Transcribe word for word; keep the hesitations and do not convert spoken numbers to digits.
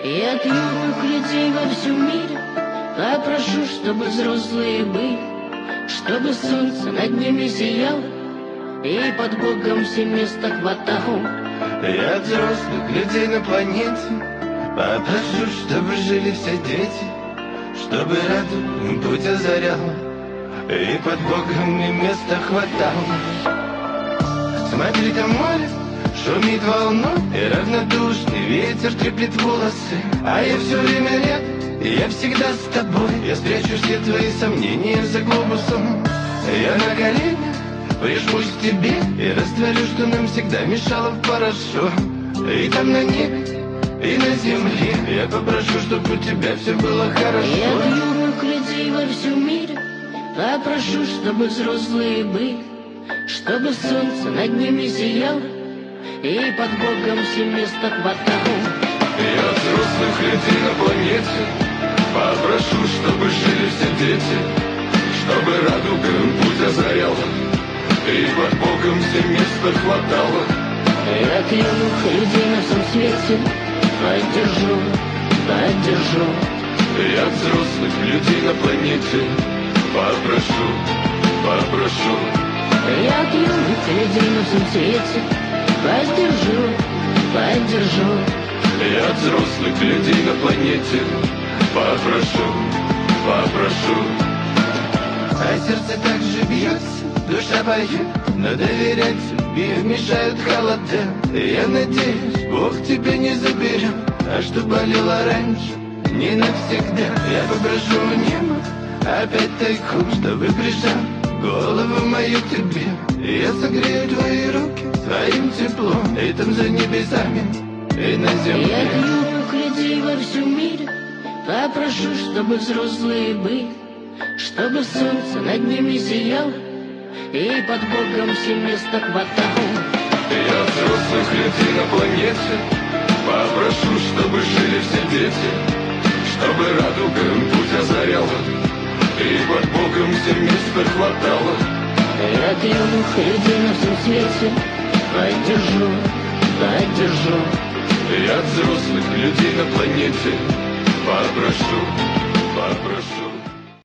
И от юных людей во всем мире попрошу, чтобы взрослые были, чтобы солнце над ними сияло, и под Богом все места хватало. И от взрослых людей на планете попрошу, чтобы жили все дети, чтобы радугу им путь озаряла, и под Богом им места хватало. Смотри, там море шумит волной, и равнодушный ветер треплет волосы. А я все время рядом, и я всегда с тобой. Я спрячу все твои сомнения за глобусом. Я на коленях прижмусь к тебе и растворю, что нам всегда мешало в порошок. И там на небе, и на земле я попрошу, чтобы у тебя все было хорошо. И от юных людей во всем мире попрошу, чтобы взрослые были, чтобы солнце над ними сияло, и под Богом все места хватало. И от взрослых людей на планете попрошу, чтобы жили все дети, чтобы радуга им путь озаряла, и под Богом все места хватало. И от юных людей на всем свете поддержу, поддержу. И от взрослых людей на планете попрошу, попрошу. И от юных людей на всем свете поддержу, поддержу. И от взрослых людей на планете попрошу, попрошу. А сердце так же бьется, душа поет, но доверять тебе мешают холода. И я надеюсь, Бог тебя не заберет, а что болело раньше, не навсегда. Я поброшу в небо опять тайком, чтобы прижал голову мою к тебе. И я согрею твои руки своим теплом, и там за небесами, и на земле. И от юных людей во всем мире попрошу, чтобы взрослые были, чтобы солнце над ними сияло, и под Богом все места хватало. И от взрослых людей на планете попрошу, чтобы жили все дети, чтобы радуга им путь озаряла, и под Богом все места хватало. И от юных людей на всем свете поддержу, поддержу. И от взрослых людей на планете попрошу, попрошу.